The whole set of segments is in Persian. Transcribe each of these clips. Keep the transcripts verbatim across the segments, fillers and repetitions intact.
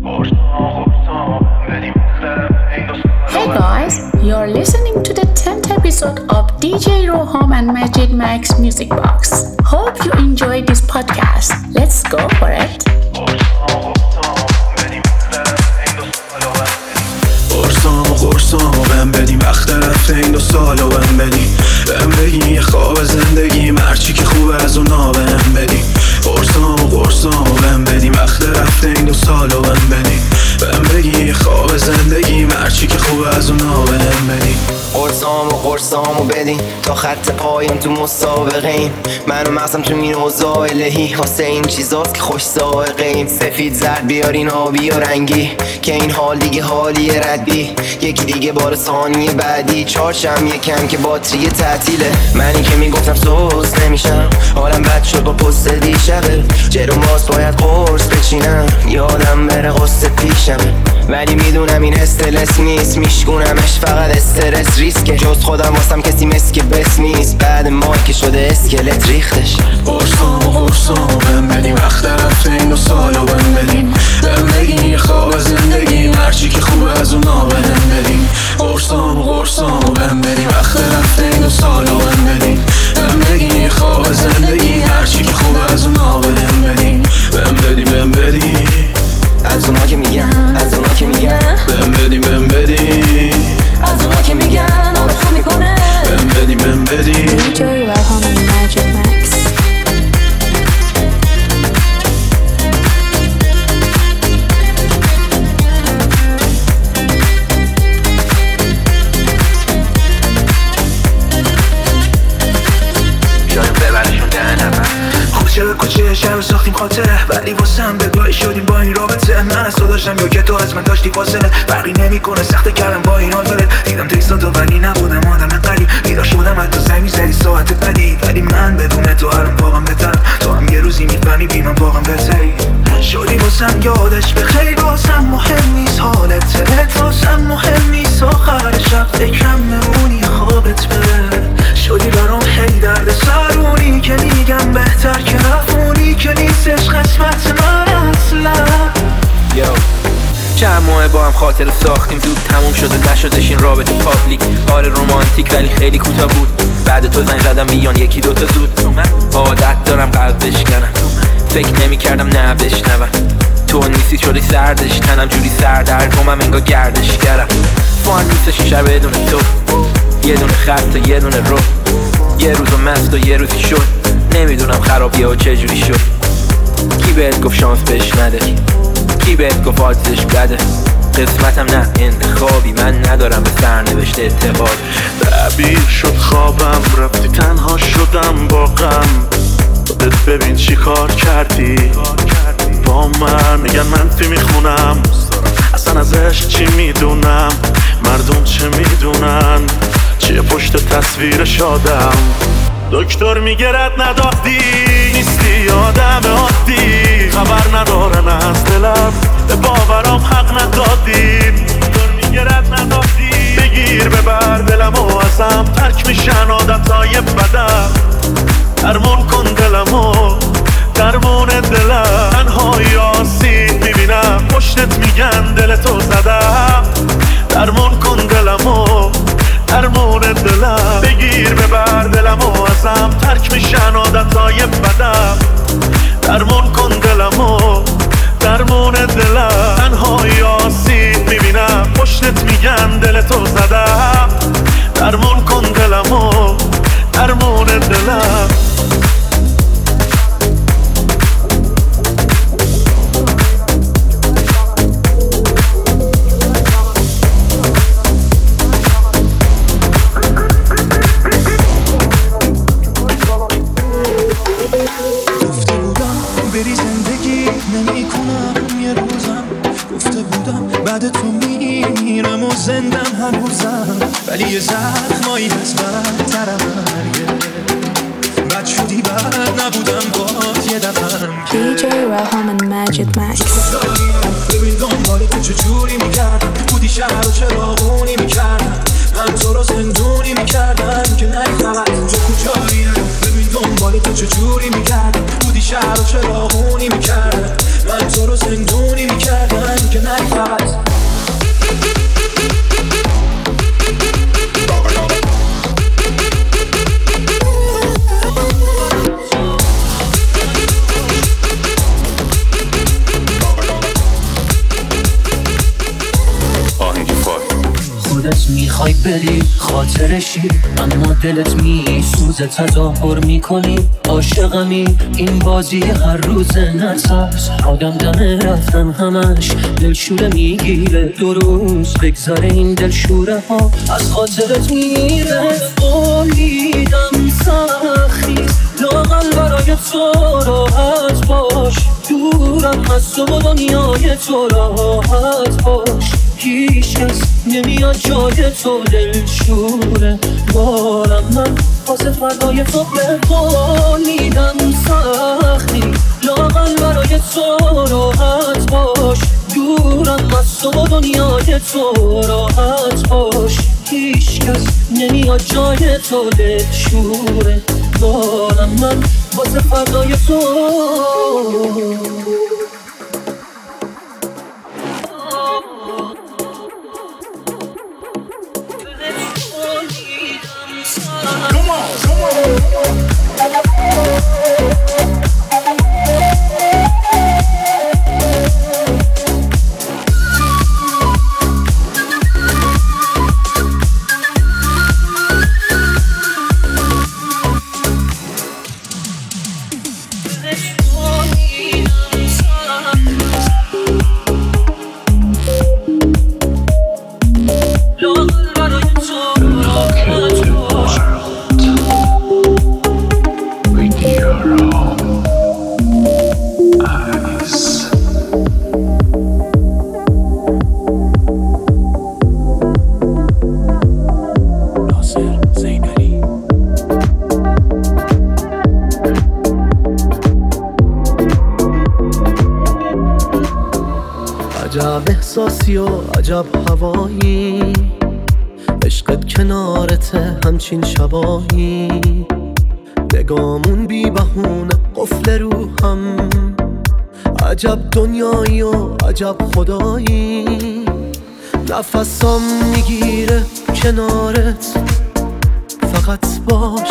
Hey guys, you're listening to the tenth episode of D J Roham and Majid Max Music Box. Hope you enjoyed this podcast. Let's go for it. قرصامو قرصامو بهم بدیم وقت رفته این دو سالو بهم بدیم بهم بگیم یه خواب زندگی مرچی که خوبه از اونا بهم بدیم قرصامو قرصامو بهم بدیم وقت رفته این دو سالو بهم بدیم بهم بگیم یه خواب زندگی مرچی که خوبه از اونا بهم بدیم قرصامو قرصامو بدین تا خط پایم تو مسابقه من و مغزم تو این اوضاع الهی واسه این چیزاست که خوش سائقه ایم سفید زرد بیارین آبی و رنگی که این حال دیگه حالی ردی یکی دیگه بار ثانیه بعدی چارشم یکم که باتری تعطیله منی که میگفتم سوز نمیشم حالم بد شد با پست دیشبه جرم باز باید قرص بچینم یادم بره قصه پیشم ولی میدونم این استرس نیست میشکونمش فقط استرس ریسکه جز خودم واسم کسی مسک بس نیست بعد مای که شده اسکلت ریختش قرصامو قرصامو بهم بدیم وقت رفته این دو سالو بهم بدیم بهم بگیم یه خواب زندگی مرچی که خوبه از اونا بهم بدیم قرصامو قرصامو بهم بدیم وقت رفته این دو سالو بهم بدیم بهم بگیم یه خواب زندگی مرچی که خوبه از اونا بهم بدیم بهم بدیم بهم بدیم از اونا که میگن از اونا که میگن بهم بدیم بهم بدیم از اونا که میگن آره خوب میکنه بهم بدیم بهم بدیم D J Roham and Majid Max. چرا کوچه شهر رو ساختیم خاطره ولی واسم بگاهی شدیم با این رابطه من از تو داشتم یا که تو از من داشتی فاصله فرقی نمیکنه سخته کردم با این حال داره دیدم تکستاتو ولی نبودم آدم قریب بیدار شدم حتی زنگ میزدی ساعت بدی ولی من بدون تو هرم واقعا بهتر تو هم یه روزی میفهمی بی من واقعا بهتری شدی واسم یادش به خیلی واسم مهم نیست حالت تلت واسم مهم نیست آخر شب فکرم نمونی خوابت بره شدی برام خیلی درد سرونی که میگم بهتر که رفونی که نیستش قسمت من اصلا یو چند ماه با هم خاطر ساختیم زود تموم شده نشدش این رابطه پابلیک آره رومانتیک ولی خیلی کوتاه بود بعد تو زنگ زدم بیان یکی دوتا زود من عادت دارم قلب بشکنم فکر نمی کردم نه بشنوم تو نیستی شدی سردش تنم جوری سردرگمم انگار گردش کردم فان نیستش این شب بدون تو یه دونه خط و یه دونه رو یه روز و مست و یه روزی شد نمیدونم خرابیه و چه جوری شد کی بهت گفت شانس بهش نده کی بهت گفت آدزش بده قسمتم نه انتخابی من ندارم به سرنوشت اعتقاد تعبیر شد خوابم رفتی تنها شدم با غم خودت ببین چی کار کردی با من میگن منفی میخونم اصلا ازش چی میدونم مردم چه میدونن چیه پشت تصویر شادم دکتر میگه رد ندادی نیستی آدم عادی خبر ندارن از دلم به باورام حق ندادیم دکتر میگه رد ندادی بگیر ببر دلم و ازم ترک میشن عادتهای بدم درمون کن دلمو درمون دلم تنهایی آسیب میبینم پشتت میگن دلتو زدم درمون کن دلمو درمون دلم بگیر ببر دلمو ازم ترک میشن عادتهای بدم درمون کن دلمو درمون دلم تنهایی آسیب میبینم پشتت میگن دلتو زدم درمون کن دلمو درمون دلم زندم هنوزم ولی یه زخمایی هست بدترم مرگه بد شدی بد نبودم با یه دفعم D J Roham and Majid Max. ببین دنبال تو چجوری میگردم بودی شهر و چراغونی میکردم من تو رو زندونی میکردم که نه خبر تو کجاییه ببین دنبال تو چجوری میگردم بودی شهر و چراغونی میکردم من تو رو زندونی میکردم که باز میخوای بری خاطرشی، اما دلت میسوزه تظاهر میکنی عاشقمی. این بازی هر روز نترس، آدم دم رفتن همش دلشوره میگیره. دو روز بگذاره این دلشوره ها از خاطرت میره. بولیدم سختی لاغل برای تو راحت باش، دورم از تو و دنیای تو راحت باش. هیچ کس نمیاد جای تو دلشوره بارم من واسه فردای تو ببالیدم سختی لاغل برای تو راحت باش، دورم از تو و دنیای تو راحت باش. هیچ کس نمیاد جای تو دلشوره بارم من واسه فردای تو. Come on, come on. عجب احساسی و عجب هوایی، عشقت کنارته همچین شبایی. نگامون بی بهونه قفل روحم، عجب دنیایی و عجب خدایی. نفسام میگیره کنارت فقط باش،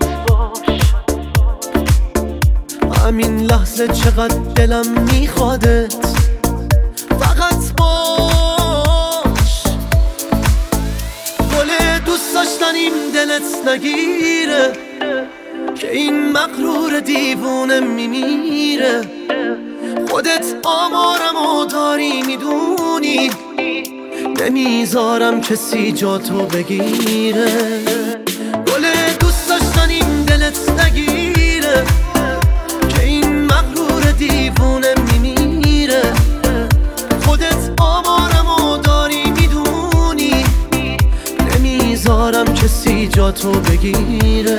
همین لحظه چقدر دلم میخوادت فقط باش. گل دوست داشتنیم دلت نگیره که این مغرور دیوونه میمیره. خودت آمارمو داری میدونی، نمیذارم کسی جا تو بگیره. گل دوست داشتنیم دلت نگیره که این مغرور دیوونه میمیره. خودت آمارمو داری میدونی، نمیذارم کسی جا تو بگیره.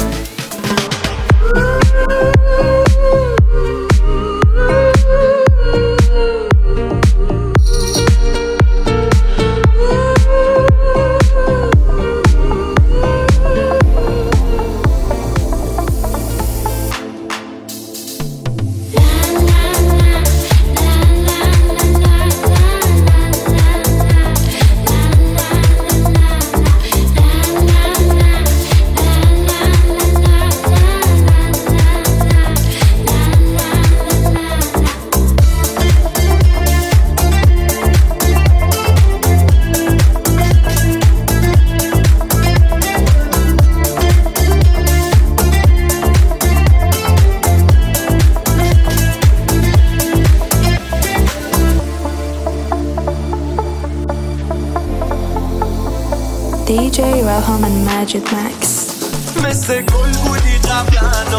دی جی Roham and Majid Max. مثل گل بودی قبلا،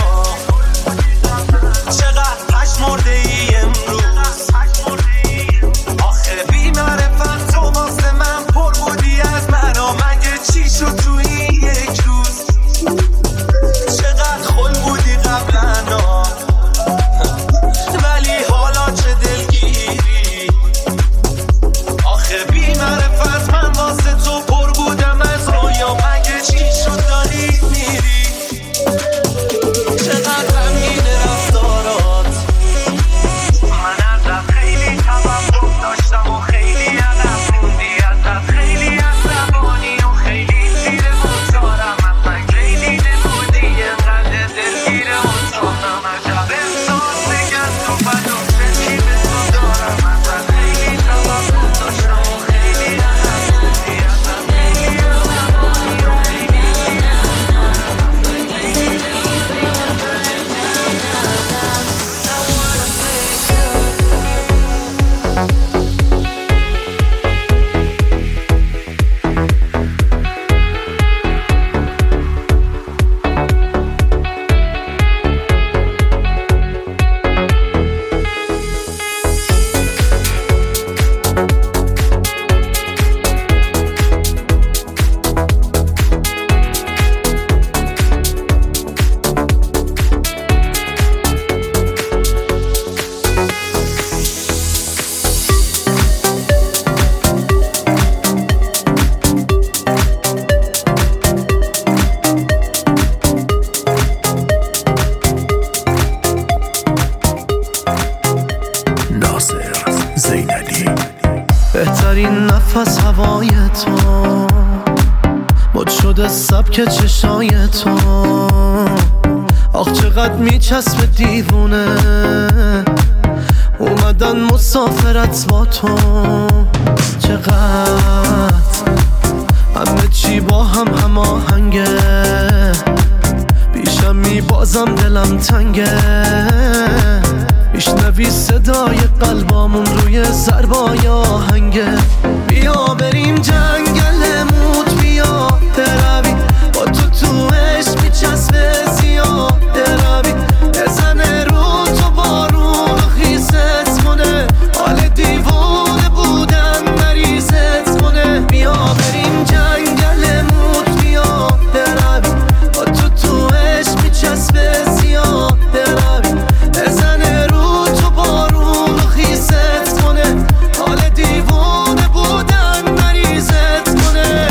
چقدر پشمرده ای امروز. آخه بی معرفت تو واسه من پر بودی از من، و مگه چی شد تو این یک روز؟ چقدر خل بودی قبلا، ولی حالا چه دلگیری. آخه بی معرفت من واسه تو پر بودم از رویا، مگه چی شد داری میری؟ چقدر غمگین رفتارات، زینلی. بهترین نفس هوای تو، مد شده سبک چشای تو، آخ چقدر میچسبه دیوونه اومدن مسافرت با تو. چقدر همه چی با هم هماهنگه، پیشم میبازم دلم تنگه، میشنوی صدای قلبامون روی ضربای آهنگه. بیا بریم جنگل موت، بیا بروی با تو تو عشق میچسبه زیاده روی، بزنه رو تو بارون خیست کنه، حال دیوونه بودن مریضت کنه. بیا بریم جنگل موت، بیا بروی با تو تو عشق میچسبه زیاده روی، بزنه رو تو بارون خیست کنه، حال دیوونه بودن مریضت کنه.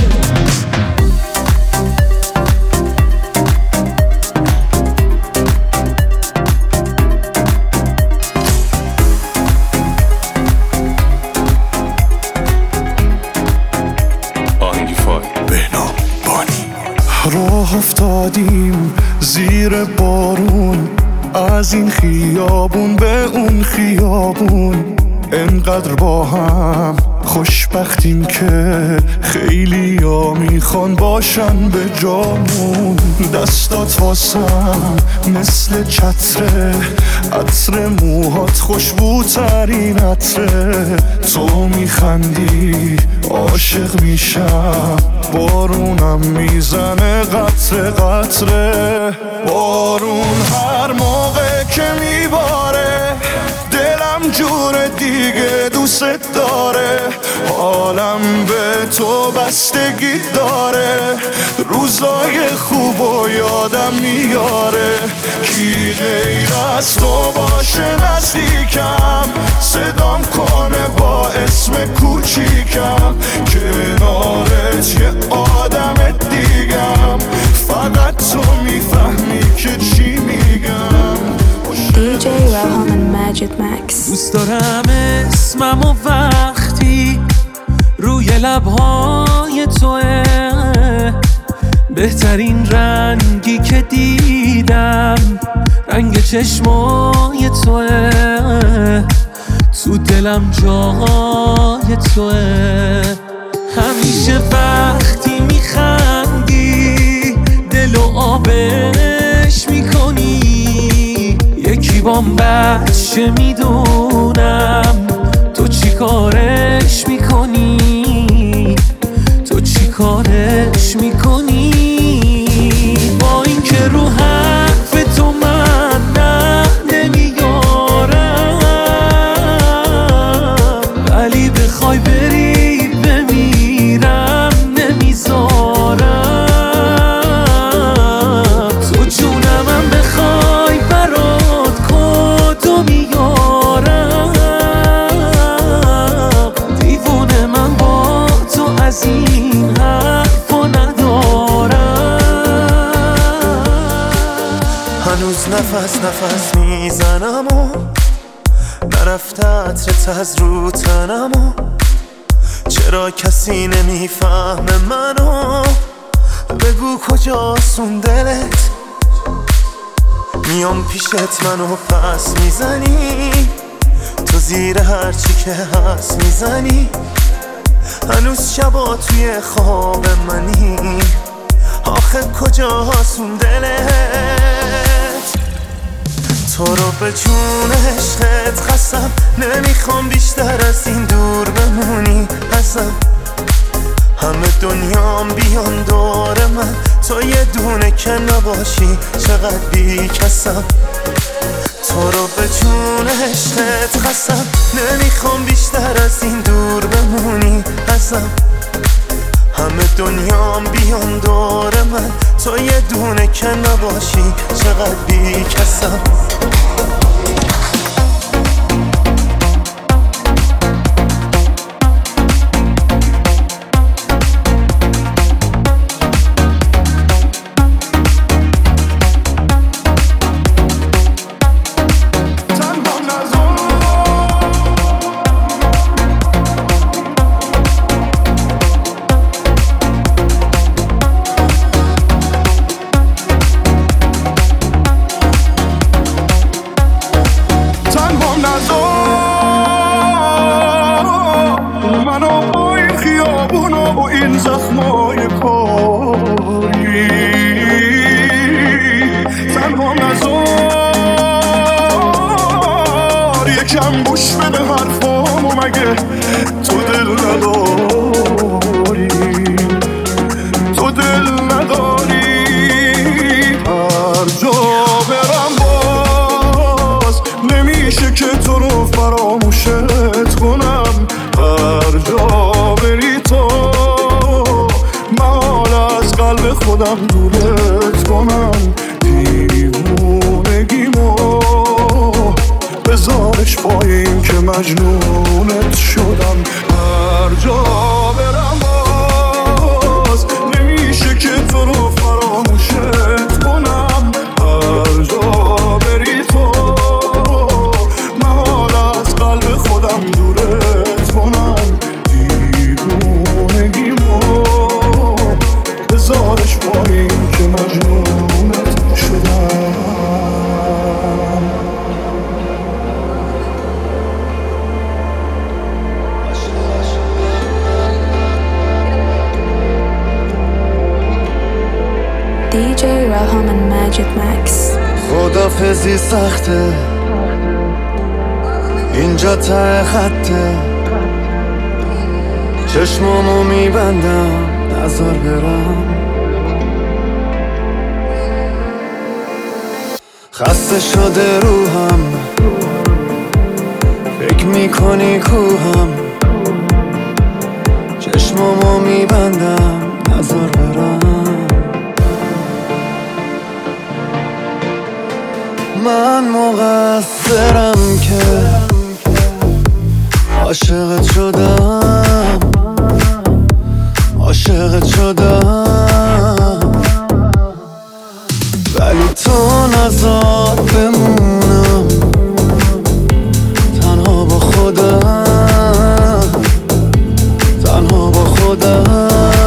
راه افتادیم زیر بارون، از این خیابون به اون خیابون، انقدر با هم خوشبختیم که خیلی ها میخوان باشن به جامون. دستات واسم مثل چتره، عطر موهات خوشبوترین عطره، تو میخندی عاشق میشم، بارونم میزنه قطره قطره. بارون هر موقع که میباره دلم جور دیگه دوست داره، حالم به تو بستگی داره، روزای خوب و یادم میاره. کی غیر از تو باشه نزدیکم، صدام کنه با اسم کوچیکم، کنارت یه آدم دیگم، فقط تو میفهمی که چی میگم. دی جی Roham and Majid Max. دوست دارم اسمم و وقتی روی لبهای توه، بهترین رنگی که دیدم رنگ چشمای توه، تو دلم جای توه. همیشه وقتی میخندی دلو آبش میکنی، یکی بام بچه میدونم تو چی کارش میکنی، تو چی کارش میکنی. با این که رو حرف تو من نه نمیارم، ولی بخوای بری بمیرم نمیذارم، تو جونمم بخوای برات کدو میارم، دیوونه من با تو از این حرفا ندارم. هنوز نفس نفس میزنم و نرفته عطرت از رو تنم و چرا کسی نمیفهمه منو، بگو کجاست اون دلت، میام پیشت منو پس میزنی، تو زیر هرچی که هست میزنی، هنوز شبا توی خواب منی، آخه کجاست اون دلت. تو رو به جون عشقت قسم، نمیخوام بیشتر از این دور بمونی ازم، همه دنیام بیان دور من، تو یه دونه که نباشی چقدر بی کسم. تو رو به جون عشقت قسم، نمیخوام بیشتر از این دور بمونی ازم، همه دنیام بیان دور من، تو یه دونه که نباشی چقدر بی کسم. این زخمای کاری تنها نزار یکم گوش بده حرفامو مگه تو دل نداری تو دل نداری هر جا برم باز نمیشه که تو رو فراموشت کنم هر جا بری تو محال از قلب خودم دورت کنم دیوونگیمو بذارش پایین که مجنونت شدم هر جا برم باز نمیشه که تو رو فراموشت کنم هر جا بری تو محال از قلب خودم دورت کنم دیوونگیمو بذارش پایین که مجنونت شدم دی جی راهام and Magic Max. خدافزی سخته اینجا ته خطه چشمامو میبندم نذار برم خسته شده روحم فکر میکنی کوهم چشمامو میبندم نذار برم من مقصرم که عاشقت شدم عاشقت شدم ولی تو نذار بمونم تنها با خودم تنها با خودم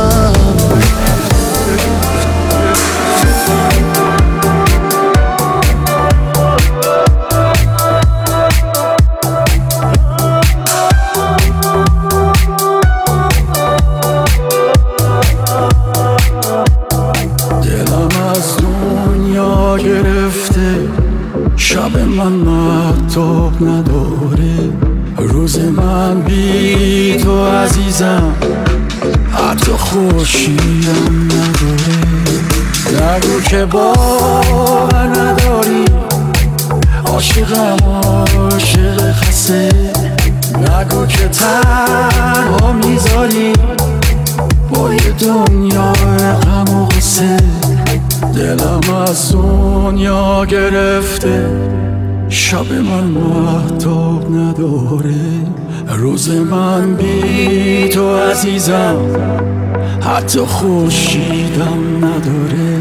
شب من مهتاب نداره روز من بی تو عزیزم حتی خورشیدم نداره نگو که باور نداری عاشقم عاشق خسته نگو که تنها میذاری با یه دنیای غم و غصه دلم از دنیا گرفته شب من مهتاب نداره روز من بی تو عزیزم حتی خورشیدم نداره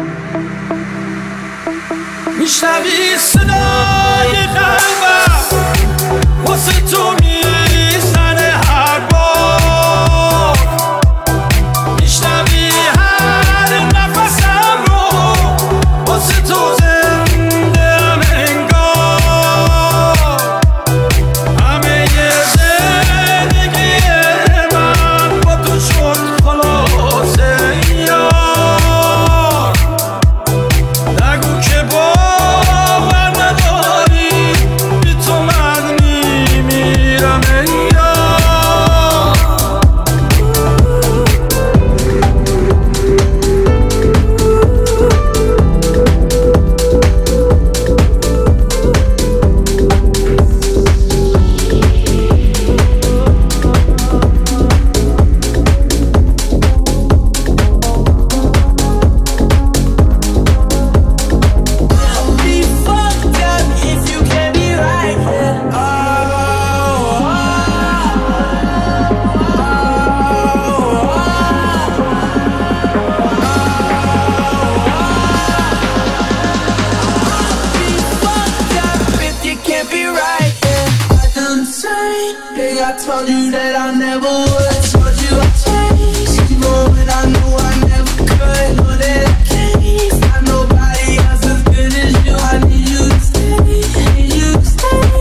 میشنوی صدای قلبم واسه تو میزنه هر بار میشنوی هر نفسم رو واسه تو زنده هم انگار همه یه زندگی من با تو شد خلاصه یار نگو که باور نداری بی تو من میمیرم یار I told you that I never would. I told you I'd change, even when I knew I never could. Know that I can't find nobody else as good as you. I need you to stay, need you to stay.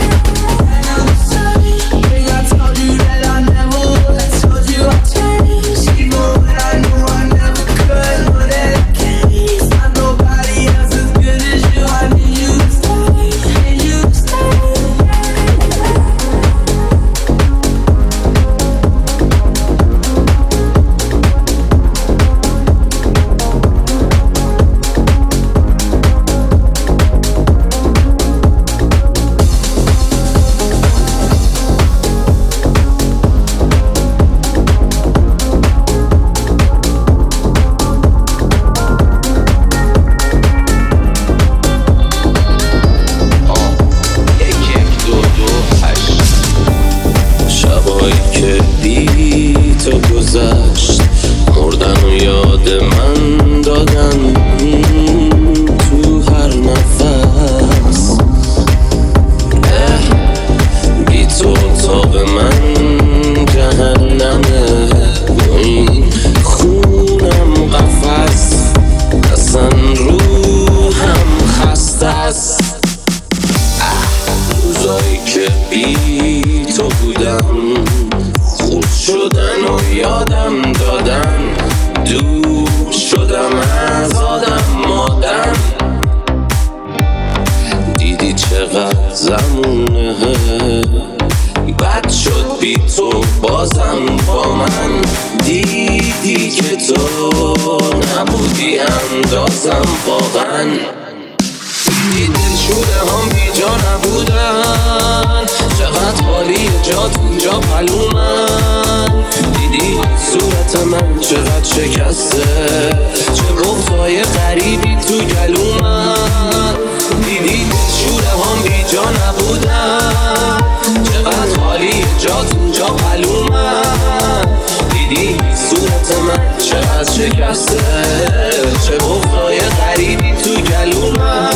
And I'm sorry, think I told you that I never would. I told you I'd change. روزایی که بی تو گذشت مردن و یاد من دادن تو هر نفس بی تو اتاق من جهنمه با این خونم قفس اصلا روحم خسته است روزایی که بی تو بودم خود شدن و یادم دادن دور شدم از آدم مادم دیدی چقدر زمونه بد شد بی تو بازم با من دیدی که تو نبودی اندازم واقعا دیدی دلشوره هم بی جا نبودن چقدر حالی جات اونجا پلومن دیدی صورت من چقدر شکسته چه بغضای غریبی تو گلومن دیدی دلشوره هم بی جا نبودن چقدر حالی جات اونجا پلومن دیدی صورت من چقدر شکسته چه بغضای غریبی تو گلومن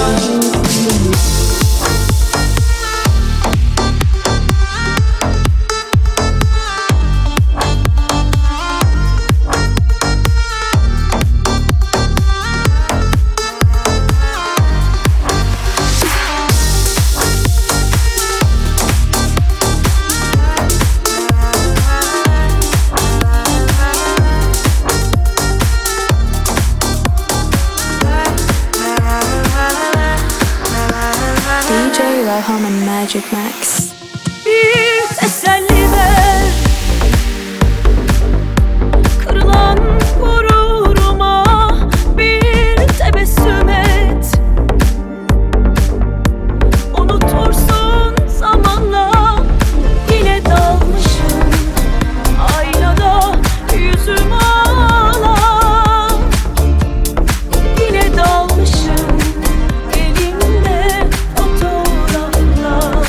D J Roham and Magic Max. Bir teselli ver kırılan gururuma, bir tebessüm et. Unutursun zamanla, yine dalmışım aynada yüzüm ağlar. Yine dalmışım elimde fotoğraflar.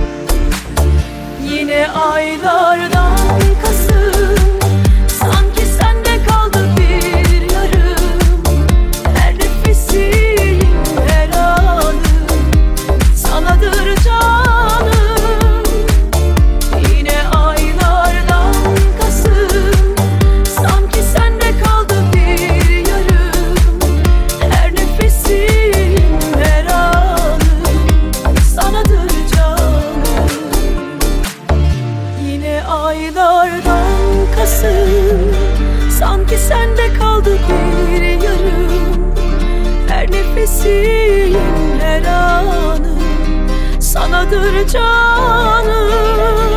Yine aylardan Kasım, sanki sende kaldı bir yarım. Her nefesim, her anım sanadır canım. Yine aylardan Kasım, sanki sende kaldı bir yarım. Her nefesim, her anım sanadır canım. Yine aylardan Kasım, sanki sende kaldı bir yarım. Her nefesim, her anım sanadır canım.